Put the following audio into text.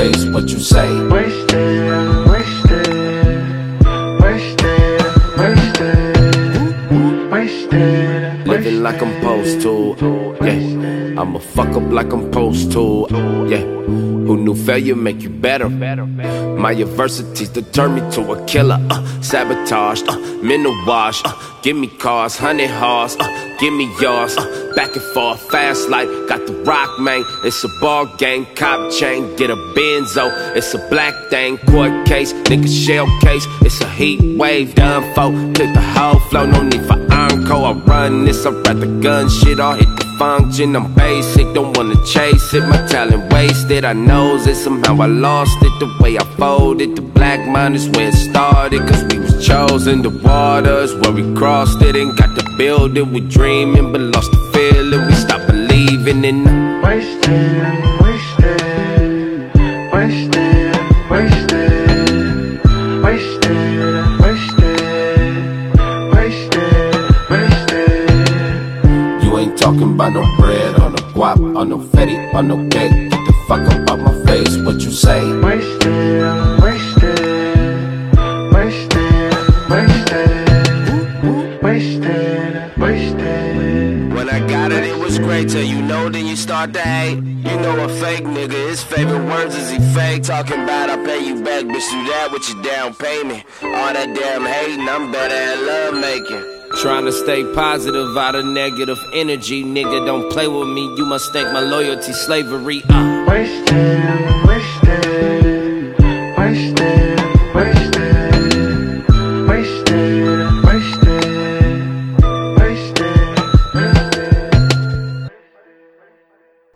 face, what you say? Wasted, wasted, wasted, wasted, wasted. Living like I'm supposed to, yeah. I'ma fuck up like I'm supposed to, yeah. Who knew failure make you better? My adversities deterred me to a killer. Sabotage, mental wash. Give me cars, 100 horse. Give me yours. Back and forth, fast life. Got the rock, man. It's a ball game, cop chain. Get a benzo. It's a black thing, court case. Nigga shell case. It's a heat wave, done for. Took the whole flow, no need for encore. I run this, I write the gun shit. I'll hit the function. I'm basic, don't wanna chase it. My talent wasted, I knows it. Somehow I lost it, the way I folded. The black mind is where it started. Cause we was chosen, the waters where we crossed it. And got to build it, we dreaming, but lost the feeling. We stopped believing in the wasted, wasted, wasted, wasted, wasted, wasted, wasted, wasted. You ain't talking about no bread, or no guap, or no fetty, or no cake. Get the fuck up out my face, what you say? Wasted, wasted, wasted, wasted, wasted, wasted. When I got it, it was great. Till you know, then you start to hate. You know a fake nigga, his favorite words is he fake. Talking about I pay you back, bitch, do that with your down payment. All that damn hating, I'm better at love making. Trying to stay positive out of negative energy. Nigga, don't play with me, you must think my loyalty slavery. Wasted, wasted.